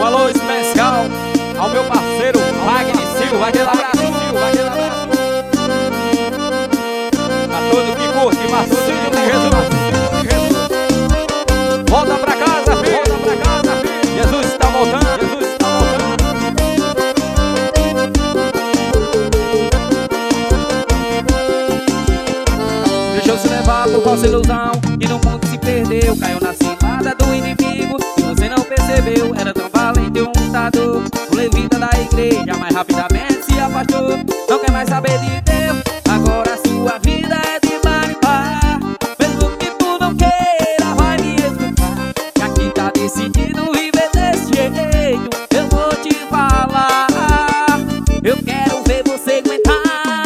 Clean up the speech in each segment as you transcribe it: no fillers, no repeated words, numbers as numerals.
alô especial ao meu parceiro Wagner Silva. Aquele abraço, Silva, aquele abraço. Pra todo que curte Marcinho de Jesus. Volta pra casa, filho. Volta pra casa, filho. Jesus está voltando. Jesus está voltando. Deixou-se levar por falsa ilusão e no mundo se perdeu. Caiu na cilada do inimigo e você não percebeu. Era tão valente um lutador, um levita da igreja, mas rapidamente se afastou. Não quer mais saber de Deus, agora a sua vida é de bar em bar. Mesmo que tu não queira, vai me escutar, que aqui tá decidido viver desse jeito. Eu vou te falar, eu quero ver você aguentar.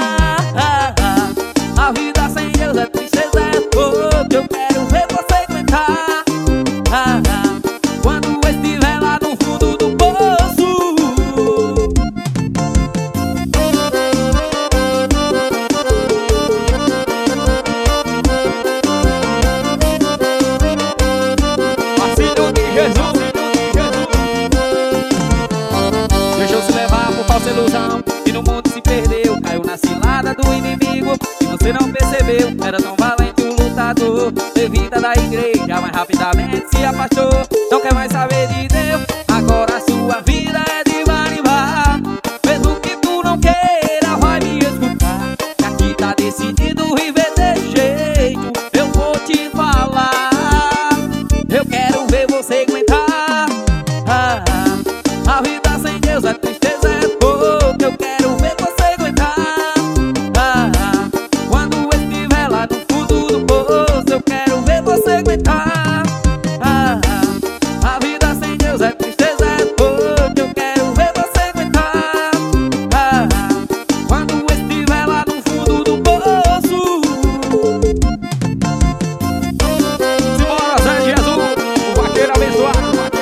A vida sem Deus é tristeza, é pouco. Eu quero ver você aguentar. Quando estiver lá no fundo do poço. Marcinho de Jesus. Deixou-se levar por falsa ilusão e no mundo se perdeu. Caiu na cilada do inimigo e você não percebeu. Era tão valente um lutador, levita da igreja, mas rapidamente se afastou. Não quer mais saber de Deus, agora a sua vida é de bar em bar. Mesmo que tu não queira, vai me escutar, que aqui tá decidido viver desse jeito. Eu vou te falar, eu quero ver você aguentar. A vida sem Deus é tristeza, é pouco. Eu quero ver você aguentar. Quando estiver lá no fundo do poço, eu quero ver você aguentar. A vida sem Deus é tristeza, é pouco. Eu quero ver você aguentar. Quando estiver lá no fundo do poço. Simbora, Zé Jesus, o vaqueiro abençoado.